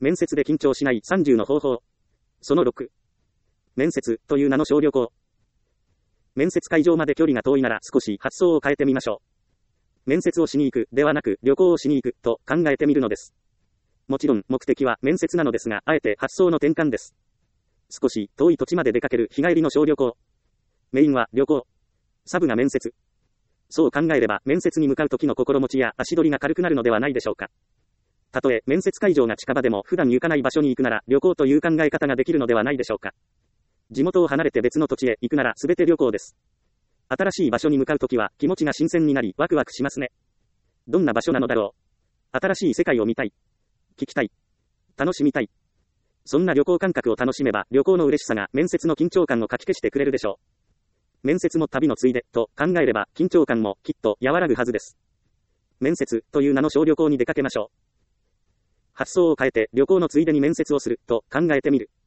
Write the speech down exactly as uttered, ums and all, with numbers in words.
面接で緊張しないさんじゅうの方法。そのろく。面接という名の小旅行。面接会場まで距離が遠いなら少し発想を変えてみましょう。面接をしに行くではなく旅行をしに行くと考えてみるのです。もちろん目的は面接なのですが、あえて発想の転換です。少し遠い土地まで出かける日帰りの小旅行。メインは旅行。サブが面接。そう考えれば面接に向かう時の心持ちや足取りが軽くなるのではないでしょうか。たとえ面接会場が近場でも普段行かない場所に行くなら旅行という考え方ができるのではないでしょうか。地元を離れて別の土地へ行くなら全て旅行です。新しい場所に向かうときは気持ちが新鮮になりワクワクしますね。どんな場所なのだろう。新しい世界を見たい。聞きたい。楽しみたい。そんな旅行感覚を楽しめば旅行の嬉しさが面接の緊張感をかき消してくれるでしょう。面接も旅のついでと考えれば緊張感もきっと和らぐはずです。面接という名の小旅行に出かけましょう。発想を変えて旅行のついでに面接をすると考えてみる。